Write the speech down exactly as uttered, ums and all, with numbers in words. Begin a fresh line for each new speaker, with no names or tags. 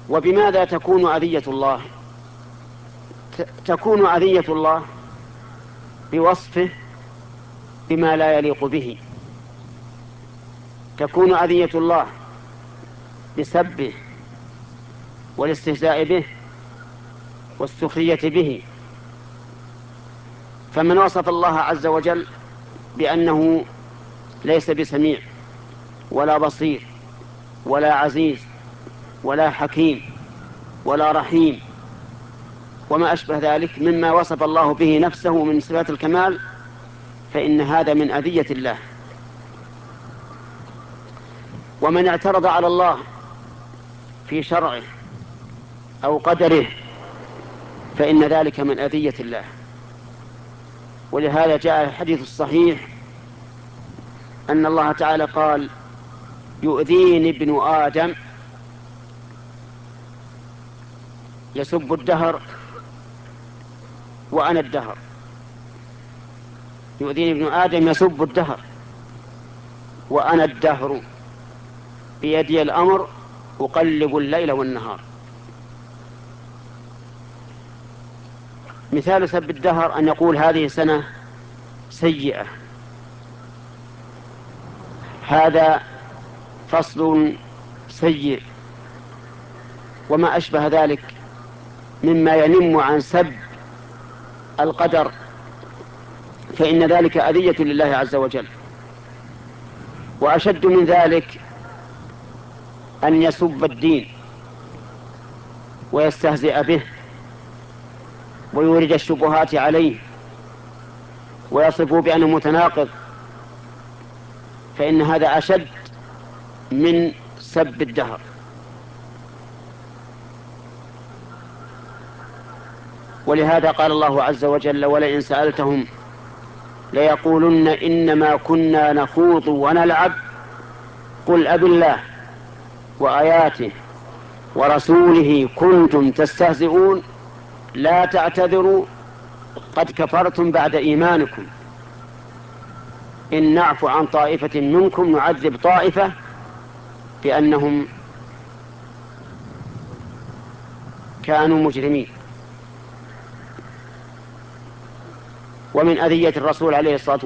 وبماذا تكون أذية الله؟ تكون أذية الله بوصفه بما لا يليق به، تكون أذية الله بسبه والاستهزاء به والسخرية به. فمن وصف الله عز وجل بأنه ليس بسميع ولا بصير ولا عزيز ولا حكيم ولا رحيم وما أشبه ذلك مما وصف الله به نفسه من صفات الكمال، فإن هذا من أذية الله. ومن اعترض على الله في شرعه أو قدره فإن ذلك من أذية الله. ولهذا جاء الحديث الصحيح أن الله تعالى قال: يؤذيني ابن آدم يسب الدهر وأنا الدهر. يؤذيني ابن آدم يسب الدهر وأنا الدهر، بيدي الأمر أقلب الليل والنهار. مثال سب الدهر أن يقول: هذه سنة سيئة، هذا فصل سيء، وما أشبه ذلك مما ينم عن سب القدر، فإن ذلك أذية لله عز وجل. وأشد من ذلك أن يسب الدين ويستهزئ به ويورد الشبهات عليه ويصفه بأنه متناقض، فإن هذا أشد من سب الدهر. ولهذا قال الله عز وجل: ولئن سألتهم ليقولن إنما كنا نخوض ونلعب قل أب الله وآياته ورسوله كنتم تستهزئون لا تعتذروا قد كفرتم بعد إيمانكم إن نعفو عن طائفة منكم نعذب طائفة بأنهم كانوا مجرمين. ومن أذية الرسول عليه الصلاة